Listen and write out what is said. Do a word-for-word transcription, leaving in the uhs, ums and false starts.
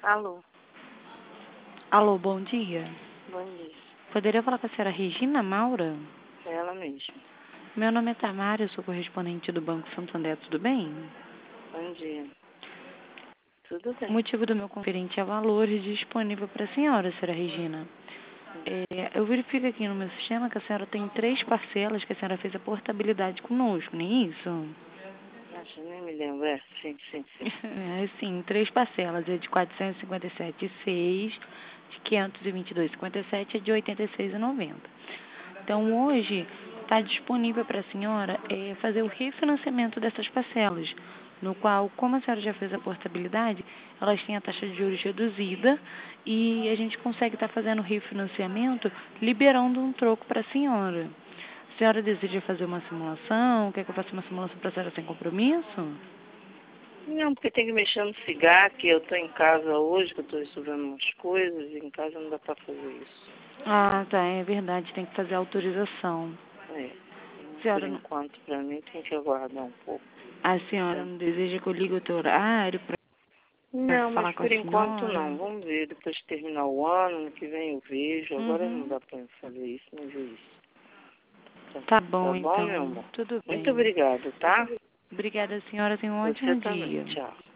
Alô, Alô, bom dia. bom dia. Poderia falar com a senhora Regina Maura? É ela mesma. Meu nome é Tamara, eu sou correspondente do Banco Santander, tudo bem? Bom dia. Tudo O bem. motivo do meu conferente é valores disponível para a senhora, senhora Regina. É, eu verifico aqui no meu sistema que a senhora tem três parcelas que a senhora fez a portabilidade conosco, não é isso? Acho, nem me lembro. É, sim, sim, sim. É, sim, três parcelas, é de quatrocentos e cinquenta e sete vírgula seis, de quinhentos e vinte e dois vírgula cinquenta e sete e de oitenta e seis vírgula noventa. Então, hoje está disponível para a senhora é, fazer o refinanciamento dessas parcelas, no qual, como a senhora já fez a portabilidade, elas têm a taxa de juros reduzida e a gente consegue estar fazendo o refinanciamento liberando um troco para a senhora. A senhora deseja fazer uma simulação? Quer que eu faça uma simulação para a senhora sem compromisso? Não, porque tem que mexer no cigarro, que eu tô em casa hoje, que eu tô estudando umas coisas, e em casa não dá pra fazer isso. Ah, tá, é verdade, tem que fazer a autorização. É. A Por senhora não, enquanto, pra mim, tem que aguardar um pouco. a senhora Tá? não deseja que eu ligue o teu horário para Não, mas falar com a por enquanto senhora? não. Vamos ver, depois de terminar o ano, ano que vem eu vejo. Agora não Uhum. dá pra fazer isso, não ver isso. Tá, Tá tá bom, bom, meu então. amor? Tudo Muito bem. obrigada, tá? Obrigada, senhora. Tenha um Você ótimo também. dia. Tchau.